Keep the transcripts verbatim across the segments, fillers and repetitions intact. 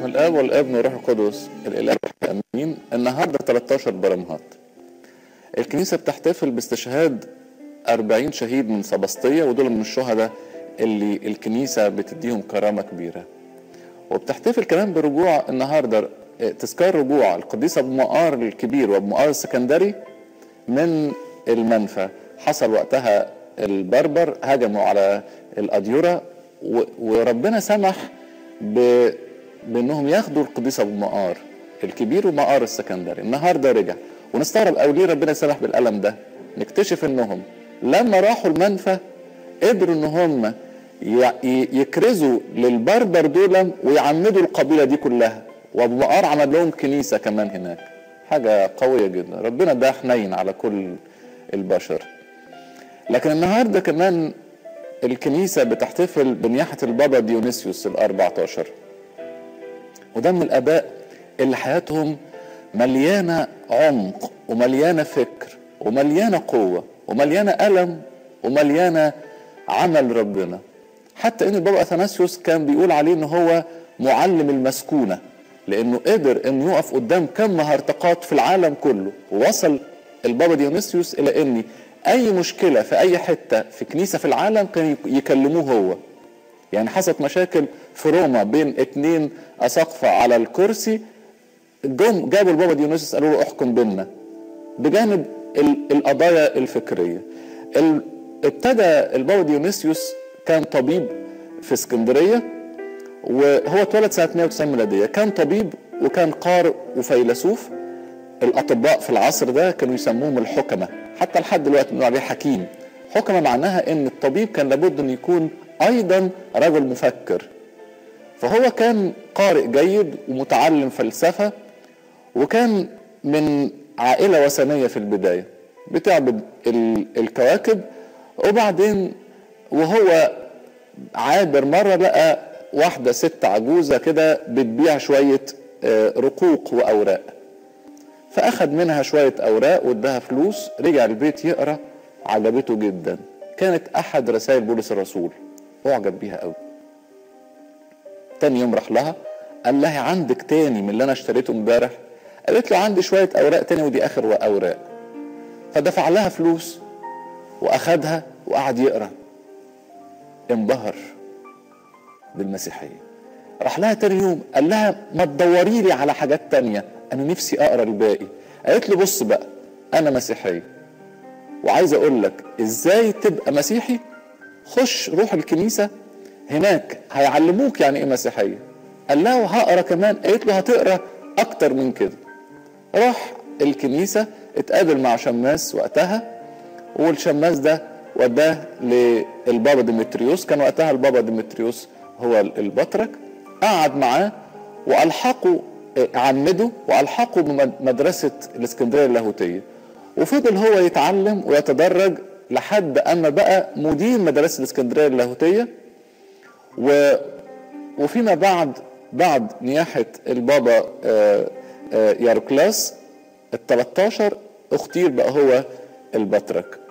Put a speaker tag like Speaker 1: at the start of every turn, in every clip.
Speaker 1: الاب والابن والروح القدس الاله امين. النهارده ثلاثة عشر برمهات. الكنيسه بتحتفل باستشهاد أربعين شهيد من سبسطيه، ودول من الشهداء اللي الكنيسه بتديهم كرامه كبيره. وبتحتفل كمان برجوع النهارده تذكار رجوع القديس ابو مقار الكبير وابو مقار السكندري من المنفى. حصل وقتها البربر هجموا على الأديرة، وربنا سمح ب... بأنهم ياخدوا القديس أبو مقار الكبير ومقار السكندري. النهاردة رجع، ونستغرب أو ليه ربنا سمح بالألم ده. نكتشف أنهم لما راحوا المنفى قدروا أنهم ي... يكرزوا للبربر دول ويعمدوا القبيلة دي كلها، وأبو مقار عمل لهم كنيسة كمان هناك. حاجة قوية جدا. ربنا ده حنين على كل البشر. لكن النهاردة كمان الكنيسة بتحتفل بنياحة البابا ديونيسيوس الأربعة عشر، وده من الآباء اللي حياتهم مليانة عمق ومليانة فكر ومليانة قوة ومليانة ألم ومليانة عمل ربنا. حتى إن البابا أثناسيوس كان بيقول عليه إنه هو معلم المسكونة، لأنه قدر إنه يقف قدام كم هرطقات في العالم كله. ووصل البابا ديونيسيوس إلى إن أي مشكلة في أي حتة في كنيسة في العالم كان يكلموه هو. يعني حصلت مشاكل في روما بين اتنين أساقفة على الكرسي، جم جابوا البابا ديونيسيوس قالوا له احكم بينا، بجانب القضايا الفكرية. ابتدى البابا ديونيسيوس كان طبيب في اسكندرية، وهو اتولد سنة مئة وتسعين ميلادية. كان طبيب وكان قارئ وفيلسوف. الأطباء في العصر ده كانوا يسموهم الحكمة، حتى لحد دلوقتي بنقول عليه حكيم. حكمة معناها ان الطبيب كان لابد ان يكون ايضا رجل مفكر. فهو كان قارئ جيد ومتعلم فلسفة، وكان من عائلة وثنية في البداية بتعبد الكواكب. وبعدين وهو عابر مرة لقى واحدة ست عجوزة كده بتبيع شوية رقوق وأوراق، فأخذ منها شوية أوراق وادها فلوس. رجع البيت يقرأ، عجبته جدا. كانت أحد رسائل بولس الرسول، أعجب بيها قوي. تاني يوم راح لها قال لها عندك تاني من اللي أنا اشتريته امبارح؟ قالت له عندي شوية أوراق تاني ودي آخر أوراق. فدفع لها فلوس وأخذها وقعد يقرأ، انبهر بالمسيحية. راح لها تاني يوم قال لها ما تدوري لي على حاجات تانية، أنا نفسي أقرأ الباقي. قالت له بص بقى، أنا مسيحية وعايز أقول لك إزاي تبقى مسيحي. خش روح الكنيسة هناك هيعلموك يعني إيه مسيحية. قال لها وهقرأ كمان. قالت له هتقرأ أكتر من كده. راح الكنيسة اتقابل مع شماس وقتها، والشماس ده وداه للبابا ديمتريوس. كان وقتها البابا ديمتريوس هو البطرك. قعد معاه وألحقوا عمده وألحقوا بمدرسة الإسكندرية اللاهوتية، وفضل هو يتعلم ويتدرج لحد أما بقى مدير مدرسة الإسكندرية اللاهوتية. و... وفيما بعد بعد نياحة البابا ياروكلاس الثلاثة عشر اختير بقى هو البطرك.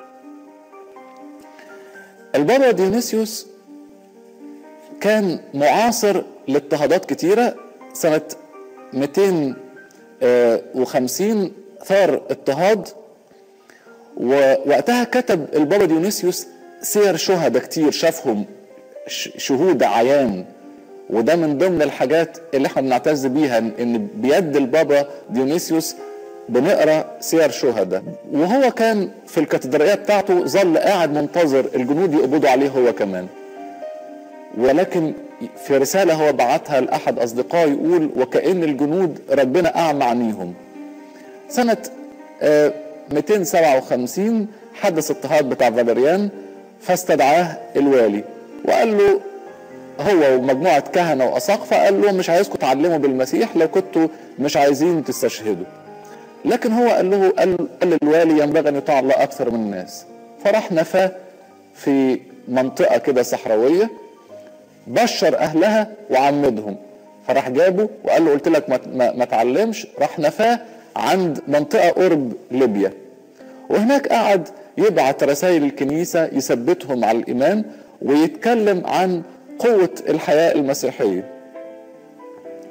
Speaker 1: البابا ديونيسيوس كان معاصر لاضطهادات كتيرة. سنة مئتين وخمسين ثار اضطهاد، ووقتها كتب البابا ديونيسيوس سير شهداء كتير شافهم شهود عيان. وده من ضمن الحاجات اللي احنا بنعتز بيها، ان بيد البابا ديونيسيوس بنقرأ سير شهداء. وهو كان في الكاتدرائية بتاعته ظل قاعد منتظر الجنود يقبضوا عليه هو كمان. ولكن في رسالة هو بعتها لأحد أصدقائه يقول وكأن الجنود ربنا أعمى عينيهم. سنة مئتين وسبعة وخمسين حدث اضطهاد بتاع فاليريان، فاستدعاه الوالي وقال له هو ومجموعة كهنة وأساقفة، قال له مش عايزكم تعلموا بالمسيح لو كنتوا مش عايزين تستشهدوا. لكن هو قال له قال للوالي ينبغي أن يطاع الله أكثر من الناس. فراح نفاه في منطقة كده صحراوية، بشر أهلها وعمدهم. فراح جابه وقال له قلت لك ما, ما, ما تعلمش. راح نفاه عند منطقة قرب ليبيا، وهناك قعد يبعت رسائل الكنيسة يثبتهم على الإيمان ويتكلم عن قوة الحياة المسيحية.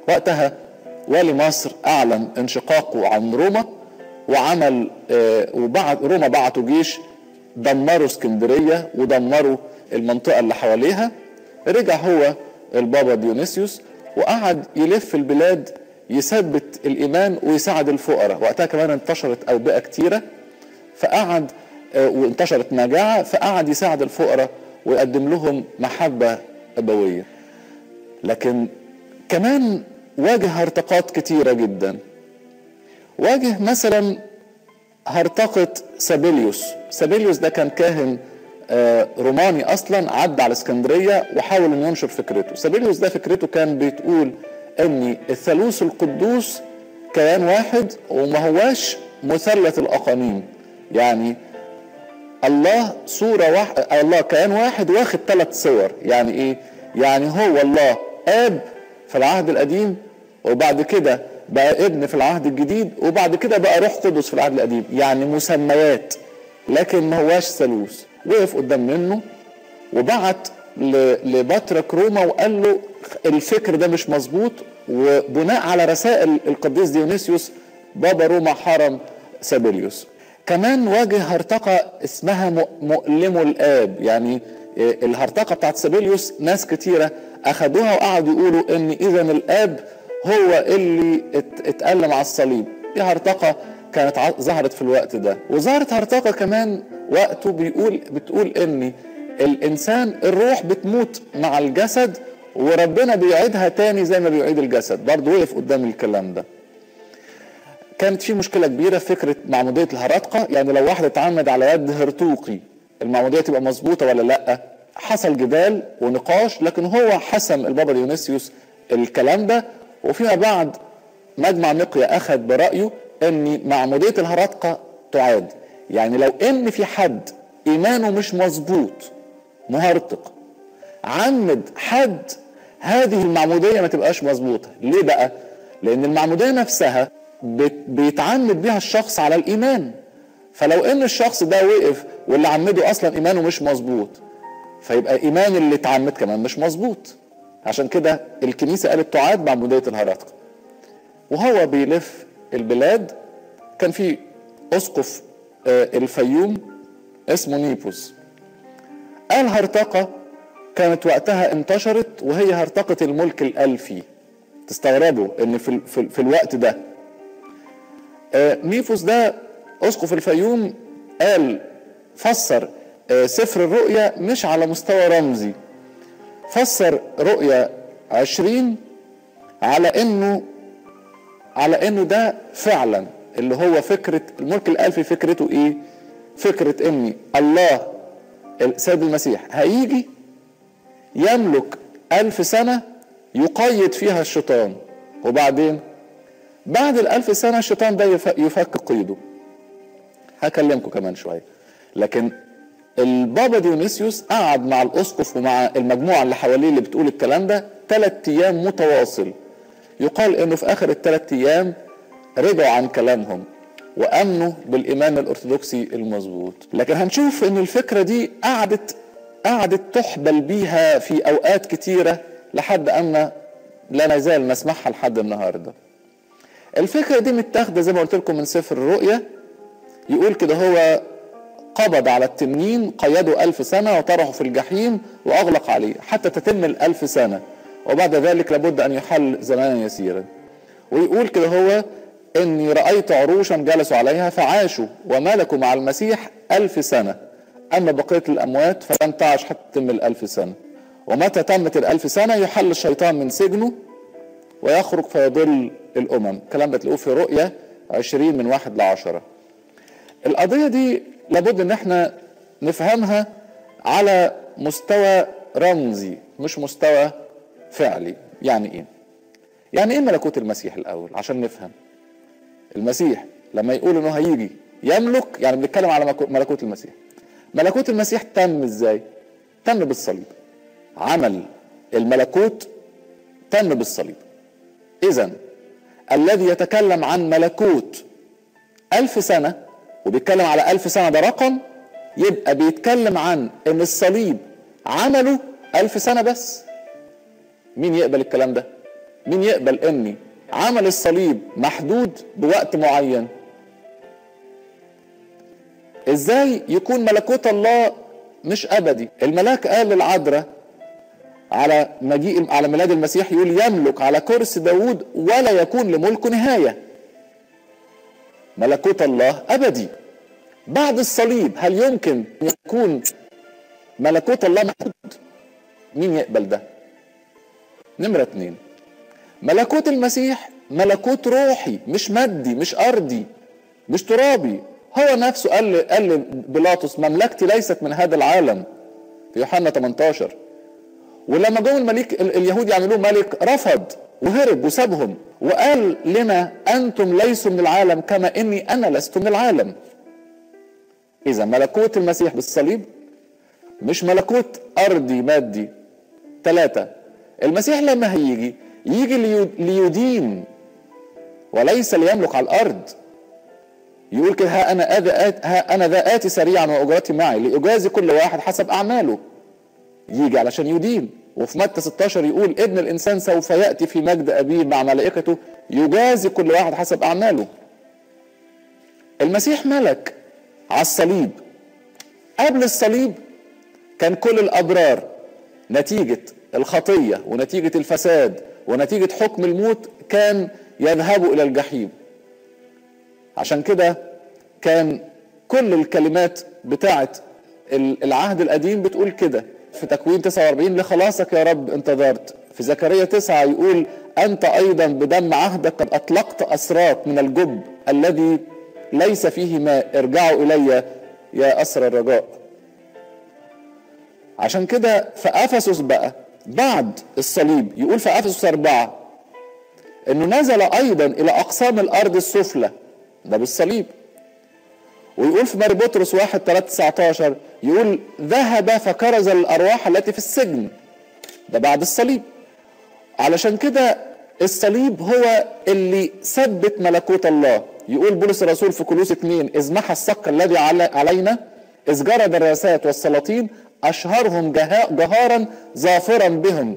Speaker 1: وقتها والي مصر اعلن انشقاقه عن روما وعمل آه وبعد روما بعتوا جيش دمروا اسكندرية ودمروا المنطقة اللي حواليها. رجع هو البابا ديونيسيوس وقعد يلف البلاد يثبت الإيمان ويساعد الفقراء. وقتها كمان انتشرت أوبئة كتيرة فقعد آه وانتشرت مجاعة فقعد يساعد الفقراء ويقدم لهم محبة أبوية. لكن كمان واجه هرطقات كتيرة جدا. واجه مثلا هرطقة سابيليوس. سابيليوس ده كان كاهن روماني اصلا عدى على اسكندرية وحاول ان ينشر فكرته. سابيليوس ده فكرته كان بتقول ان الثالوث القدوس كيان واحد وما هواش مثلث الاقانيم، يعني الله صورة واحد، الله كيان واحد واخد ثلاث صور. يعني ايه؟ يعني هو الله اب في العهد القديم وبعد كده بقى ابن في العهد الجديد وبعد كده بقى روح قدس في العهد القديم، يعني مسميات لكن ما هواش ثالوث. وقف قدام منه وبعت لبطرك روما وقال له الفكر ده مش مظبوط، وبناء على رسائل القديس ديونيسيوس بابا روما حرم سابيليوس. كمان واجه هرطقة اسمها مؤلمو الآب، يعني الهرطقة بتاعت سابيليوس ناس كتيرة أخدوها وقعدوا يقولوا إن إذن الآب هو اللي اتألم على الصليب. دي هرطقة كانت ظهرت في الوقت ده. وظهرت هرطقة كمان وقته بيقول بتقول إن الإنسان الروح بتموت مع الجسد وربنا بيعيدها تاني زي ما بيعيد الجسد. برضه وقف قدام الكلام ده. كانت في مشكلة كبيرة في فكرة معمودية الهرطقة، يعني لو واحد اتعمد على يد هرطوقي المعمودية تبقى مظبوطة ولا لأ؟ حصل جدال ونقاش، لكن هو حسم البابا ديونيسيوس الكلام ده. وفيما بعد مجمع نقيا أخذ برأيه أن معمودية الهرطقة تعاد. يعني لو أن في حد إيمانه مش مظبوط مهرطق عمد حد، هذه المعمودية ما تبقاش مظبوطة. ليه بقى؟ لأن المعمودية نفسها بيتعمد بها الشخص على الإيمان، فلو أن الشخص ده وقف واللي عمده أصلا إيمانه مش مظبوط فيبقى إيمان اللي اتعمد كمان مش مظبوط. عشان كده الكنيسة قالت تعاد معمودية الهرطقة. وهو بيلف البلاد كان في أسقف الفيوم اسمه نيبوس. الهرطقة كانت وقتها انتشرت وهي هرطقة الملك الألفي. تستغربوا ان في, في, في الوقت ده نيبوس ده أسقف الفيوم قال فسر سفر الرؤيا مش على مستوى رمزي، فسر رؤيا عشرين على انه على انه ده فعلا اللي هو فكرة الملك الألفي. فكرته ايه؟ فكرة ان الله السيد المسيح هيجي يملك ألف سنة يقيد فيها الشيطان، وبعدين بعد الألف سنة الشيطان ده يفك قيده. هكلمكم كمان شوية. لكن البابا ديونيسيوس قعد مع الأسقف ومع المجموعة اللي حواليه اللي بتقول الكلام ده ثلاث أيام متواصل. يقال إنه في آخر الثلاث أيام رجعوا عن كلامهم وأمنوا بالإيمان الأرثوذكسي المظبوط. لكن هنشوف إن الفكرة دي قعدت قعدت تحبل بيها في أوقات كتيرة لحد أن لا نزال نسمعها لحد النهاردة. الفكرة دي متاخدة زي ما قلت لكم من سفر الرؤيا. يقول كده هو قبض على التنين قيده ألف سنة وطرحه في الجحيم وأغلق عليه حتى تتم الألف سنة، وبعد ذلك لابد أن يحل زمانا يسيرا. ويقول كده هو إني رأيت عروشا جلسوا عليها فعاشوا وملكوا مع المسيح ألف سنة، أما بقية الأموات فلم تعش حتى تتم الألف سنة. ومتى تمت الألف سنة يحل الشيطان من سجنه ويخرج فيضل الأمم. الكلام ده تلاقوه في رؤيا عشرين من واحد لعشرة. القضية دي لابد ان احنا نفهمها على مستوى رمزي مش مستوى فعلي. يعني ايه؟ يعني ايه ملكوت المسيح الاول عشان نفهم. المسيح لما يقول انه هيجي يملك، يعني بنتكلم على ملكوت المسيح. ملكوت المسيح تم ازاي؟ تم بالصليب. عمل الملكوت تم بالصليب. اذن الذي يتكلم عن ملكوت ألف سنة وبيتكلم على ألف سنة ده رقم، يبقى بيتكلم عن ان الصليب عمله ألف سنة بس. مين يقبل الكلام ده؟ مين يقبل اني عمل الصليب محدود بوقت معين؟ ازاي يكون ملكوت الله مش ابدي؟ الملاك قال للعذراء على مجيء على ميلاد المسيح، يقول يملك على كرسي داود ولا يكون لملكه نهاية. ملكوت الله ابدي. بعد الصليب هل يمكن يكون ملكوت الله محدود؟ مين يقبل ده؟ نمرة اتنين، ملكوت المسيح ملكوت روحي مش مادي مش ارضي مش ترابي. هو نفسه قال قال بيلاطس مملكتي ليست من هذا العالم في يوحنا ثمانية عشر. ولما جم الملك اليهود يعملوه ملك رفض وهرب وسابهم وقال لنا انتم ليسوا من العالم كما اني انا لست من العالم. اذا ملكوت المسيح بالصليب مش ملكوت ارضي مادي. ثلاثة، المسيح لما هيجي يجي ليدين وليس ليملك على الارض. يقول كده ها انا ها انا ذا اتي سريعا واجرتي معي لاجازي كل واحد حسب اعماله. يجي علشان يدين. وفي متى ستة عشر يقول ابن الانسان سوف ياتي في مجد ابيه مع ملائكته يجازي كل واحد حسب اعماله. المسيح ملك على الصليب. قبل الصليب كان كل الابرار نتيجة الخطية ونتيجة الفساد ونتيجة حكم الموت كان يذهبوا الى الجحيم. عشان كده كان كل الكلمات بتاعت العهد القديم بتقول كده. في تكوين تسعة وأربعين لخلاصك يا رب انتظرت. في زكريا تسعة يقول أنت أيضا بدم عهدك قد أطلقت أسراك من الجب الذي ليس فيه ماء، ارجعوا إلي يا أسر الرجاء. عشان كده في أفسس بقى بعد الصليب يقول في أفسس أربعة أنه نزل أيضا إلى أقسام الأرض السفلى، ده بالصليب. ويقول في ماري بطرس واحد ثلاثة تسعة عشر يقول ذهب فكرز الأرواح التي في السجن، ده بعد الصليب. علشان كده الصليب هو اللي ثبت ملكوت الله. يقول بولس الرسول في كولوس اثنين إذ محى الصك الذي علينا إذ جرد الرئاسات والسلاطين أشهرهم جهارا ظافرا بهم.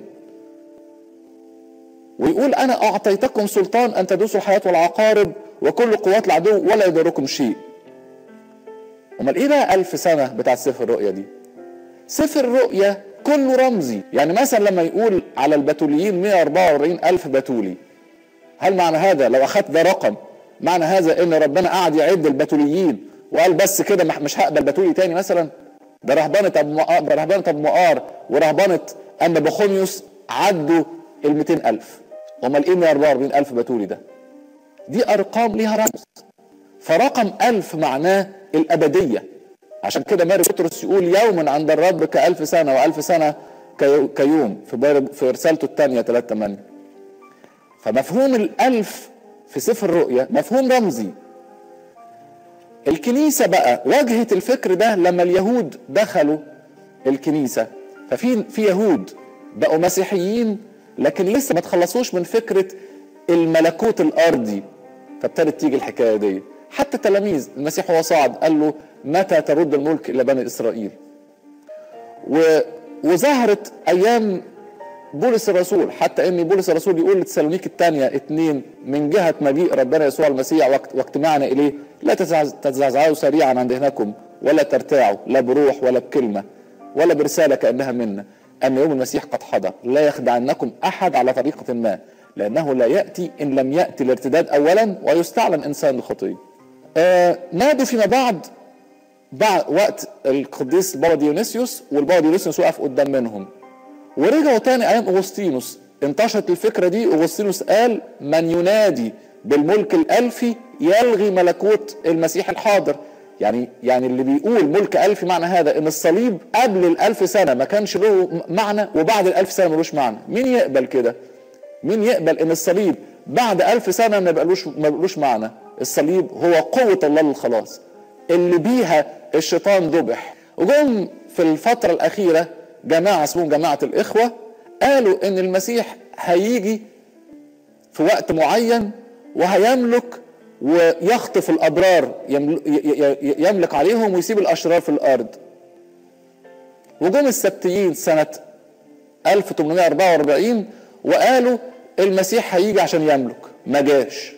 Speaker 1: ويقول أنا أعطيتكم سلطان أن تدوسوا الحياة والعقارب وكل قوات العدو ولا يضركم شيء. امال ايه بقى ألف سنة بتاعت سفر الرؤيا دي؟ سفر الرؤيا كله رمزي. يعني مثلا لما يقول على البتوليين مئة وأربعة وأربعين ألف بتولي، هل معنى هذا لو أخذت ده رقم معنى هذا ان ربنا قاعد يعد البتوليين وقال بس كده مش هقبل بتولي تاني مثلا؟ ده رهبانة ابو مقار رهبانة ابو مقار ورهبانة أنبا بخوميوس عدوا ال مئتين ألف. امال ايه مئة وأربعة وأربعين ألف بتولي ده؟ دي ارقام ليها رمز. فرقم ألف معناه الأبدية. عشان كده ماري بطرس يقول يوم عند الرب كألف سنة وألف سنة كيوم في في رسالته الثانية ثلاثة ثمانية. فمفهوم الألف في سفر الرؤيا مفهوم رمزي. الكنيسة بقى واجهت الفكر ده لما اليهود دخلوا الكنيسة. ففي في يهود بقوا مسيحيين لكن لسه ما تخلصوش من فكرة الملكوت الأرضي. فابتدت تيجي الحكاية دي. حتى تلاميذ المسيح هو صعد قال له متى ترد الملك إلى بني إسرائيل. و... وظهرت أيام بولس الرسول، حتى ان بولس الرسول يقول لتسالونيك الثانية اتنين من جهة مجيء ربنا يسوع المسيح وقت واجتماعنا إليه لا تتزعزعوا سريعا عن ذهنكم ولا ترتاعوا لا بروح ولا بكلمة ولا برسالة كأنها منا أن يوم المسيح قد حضر لا يخدعنكم أحد على طريقة ما لأنه لا يأتي إن لم يأتي الارتداد أولا ويستعلن إنسان الخطية. آه نادوا فيما بعد بعد وقت القديس بابا ديونيسيوس، والبابا ديونيسيوس وقف قدام منهم ورجعوا تاني ايام اغسطينوس. انتشرت الفكره دي. اغسطينوس قال من ينادي بالملك الالفي يلغي ملكوت المسيح الحاضر. يعني يعني اللي بيقول ملك الفي معنى هذا ان الصليب قبل الالف سنه ما كانش له معنى وبعد الالف سنه ملوش معنى. مين يقبل كده؟ مين يقبل ان الصليب بعد الف سنه ما بقالوش ما بقالوش معنى؟ الصليب هو قوه الله للخلاص اللي بيها الشيطان ذبح. وجم في الفتره الاخيره جماعة اسمهم جماعة الإخوة قالوا إن المسيح هيجي في وقت معين وهيملك ويخطف الأبرار يملك عليهم ويسيب الأشرار في الأرض. وجم السبتيين سنة ألف وثمانمائة وأربعة وأربعين وقالوا المسيح هيجي عشان يملك، ما جاش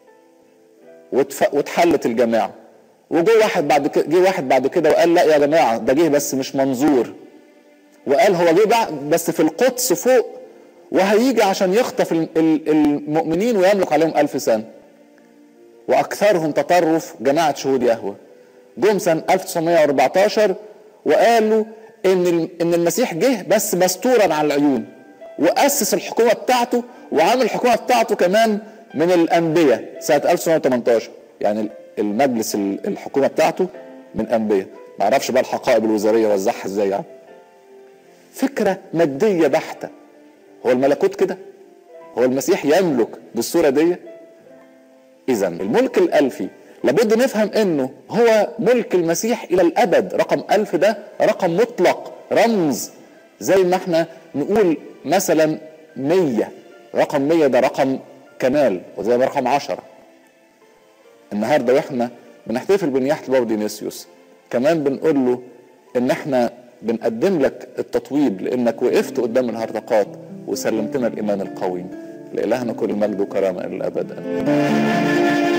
Speaker 1: واتحلت الجماعه. وجه واحد بعد كده جه واحد بعد كده وقال لا يا جماعه ده جه بس مش منظور، وقال هو جه بس في القدس فوق وهيجي عشان يخطف المؤمنين ويملك عليهم ألف سنه. واكثرهم تطرف جماعه شهود يهوه جم سنه ألف وتسعمائة وأربعة عشر وقالوا ان ان المسيح جه بس مستورا على العيون، واسس الحكومه بتاعته وعمل الحكومه بتاعته كمان من الانبياء سنه ألف وتسعمائة وثمانية عشر، يعني المجلس الحكومه بتاعته من انبياء. ما اعرفش بقى الحقائب الوزاريه وزعها ازاي يعني. فكره ماديه بحته. هو الملكوت كده؟ هو المسيح يملك بالصوره دي؟ اذا الملك الالفي لابد نفهم انه هو ملك المسيح الى الابد. رقم ألف ده رقم مطلق، رمز، زي ما احنا نقول مثلا مية، رقم مية ده رقم كمال، وزي ما رقم عشرة. النهارده واحنا بنحتفل بنياحة البابا ديونيسيوس كمان بنقول له ان احنا بنقدم لك التطويب لانك وقفت قدام الهرطقات وسلمتنا الايمان القويم. لإلهنا كل المجد وكرامه الى الابد.